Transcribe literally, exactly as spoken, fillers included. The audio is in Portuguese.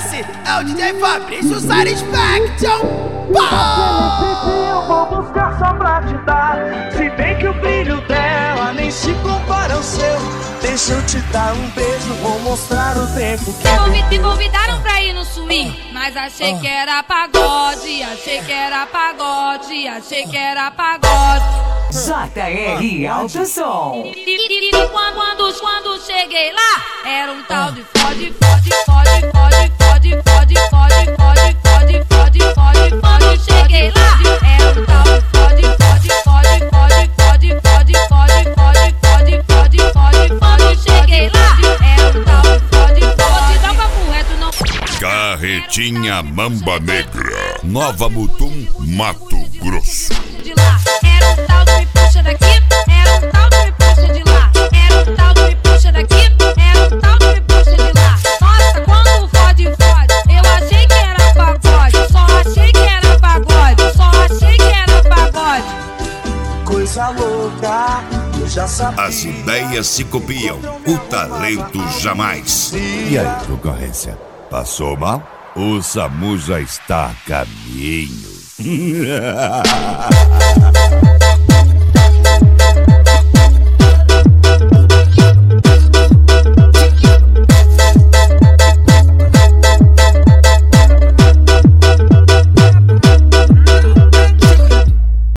Esse é o D J Fabrício Satisfaction. Eu vou buscar só pra te dar. Se bem que o brilho dela nem se compara ao seu. Deixa eu te dar um beijo, vou mostrar o tempo que Me, me convidaram pra ir no swing, mas achei que era pagode. Achei que era pagode, achei que era pagode. J R Alto Som. E, e, e quando, quando, quando cheguei lá, era um tal de fode, fode, fode, fode, fode, fode, fode, fode, fode, fode, fode, fode. Cheguei lá, era um tal de fode, fode, fode, fode, fode, fode, fode, fode, fode, fode, fode, fode. Cheguei lá, era um tal de fode, fode. Dá um papo reto, não. Carretinha Mamba Negra, Nova Mutum, Mato Grosso. De lá, era um tal de me puxa daqui, era um tal de me puxa de lá, era um tal de me puxa daqui, era um tal de me puxa de lá. Nossa, quando fode, fode, eu achei que era pagode, só achei que era pagode, só achei que era pagode. coisa louca, eu já sabia. As ideias se copiam, o talento jamais. E aí, concorrência? Passou mal? O SAMU já está a caminho.